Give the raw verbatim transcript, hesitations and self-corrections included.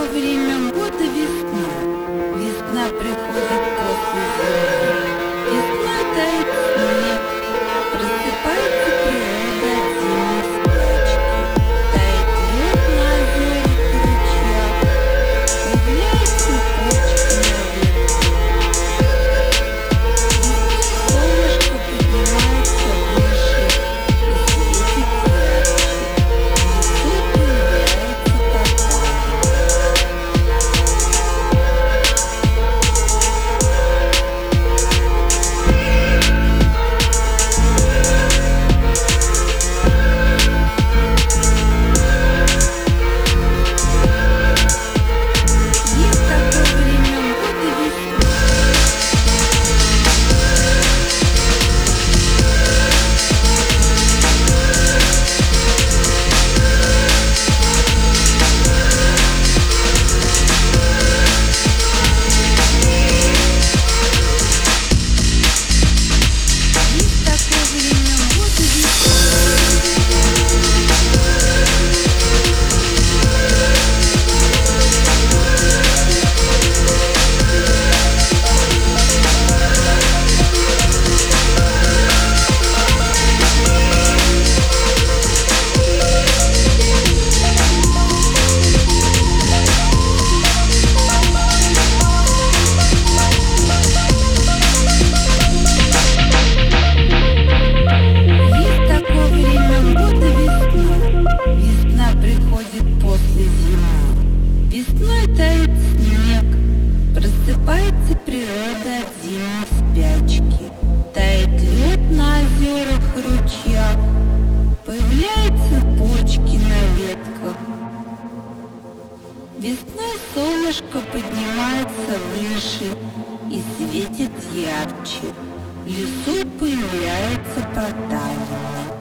время года весна. Весна приходит после зимы. Весной тает снег, просыпается природа от зимней спячки. Тает лед на озерах и ручьях, появляются почки на ветках. Солнышко поднимается выше и светит ярче. В лесу появляется поток. Есть такое время года весна. Есть такое время года весна. Есть такое время года весна. Весна приходит после зимы. Весной тает снег, просыпается природа от зимней спячки. Тает лед на озерах и ручьях, появляются почки на ветках. Весной солнышко поднимается выше и светит ярче. В лесу появляется потаяние.